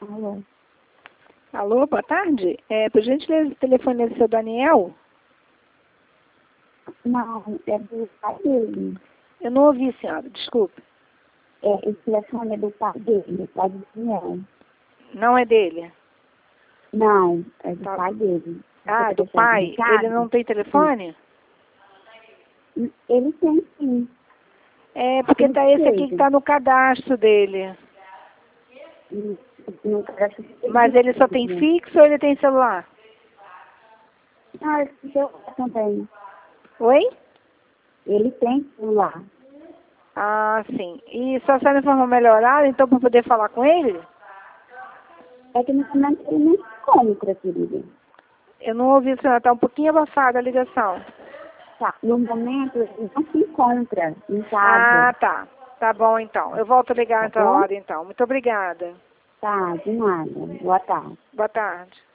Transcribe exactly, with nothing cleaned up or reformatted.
Alô? Alô, boa tarde. É, por gentileza, o telefone é do seu Daniel? Não, é do pai dele. Eu não ouvi, senhora, desculpe. É, esse telefone é do pai dele, do pai do Daniel. Não é dele? Não, é do Tá. pai dele. Ah, Você do tá pai? interessado? Ele não tem telefone? Sim. Ele tem sim. É, porque tá esse aqui que tá no cadastro dele. Hum, não parece que Mas ele só tem né? fixo ou ele tem celular? Ah, esse celular também. Oi? Ele tem celular. Ah, sim. E só sai de forma melhorada, então, para poder falar com ele? É que no momento ele não se encontra, querida. Eu não ouvi, senhora, tá um pouquinho abafada a ligação. Tá, no momento ele não se encontra em casa. Ah, tá. Tá bom, então. Eu volto a ligar Tá outra bom? hora, então. Muito obrigada. Tá, de nada. Boa tarde. Boa tarde.